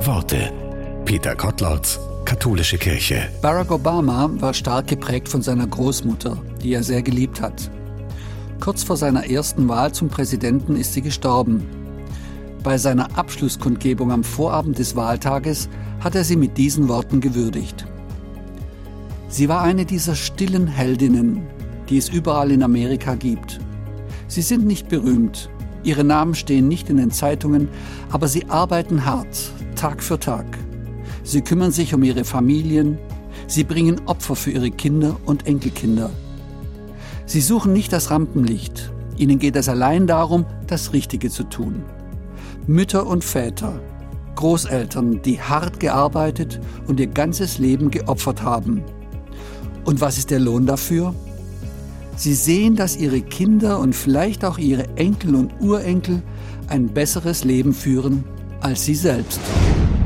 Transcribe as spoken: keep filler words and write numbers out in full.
Worte. Peter Kotlarz, Katholische Kirche. Barack Obama war stark geprägt von seiner Großmutter, die er sehr geliebt hat. Kurz vor seiner ersten Wahl zum Präsidenten ist sie gestorben. Bei seiner Abschlusskundgebung am Vorabend des Wahltages hat er sie mit diesen Worten gewürdigt. Sie war eine dieser stillen Heldinnen, die es überall in Amerika gibt. Sie sind nicht berühmt, ihre Namen stehen nicht in den Zeitungen, aber sie arbeiten hart, Tag für Tag. Sie kümmern sich um ihre Familien, sie bringen Opfer für ihre Kinder und Enkelkinder. Sie suchen nicht das Rampenlicht, ihnen geht es allein darum, das Richtige zu tun. Mütter und Väter, Großeltern, die hart gearbeitet und ihr ganzes Leben geopfert haben. Und was ist der Lohn dafür? Sie sehen, dass ihre Kinder und vielleicht auch ihre Enkel und Urenkel ein besseres Leben führen als sie selbst.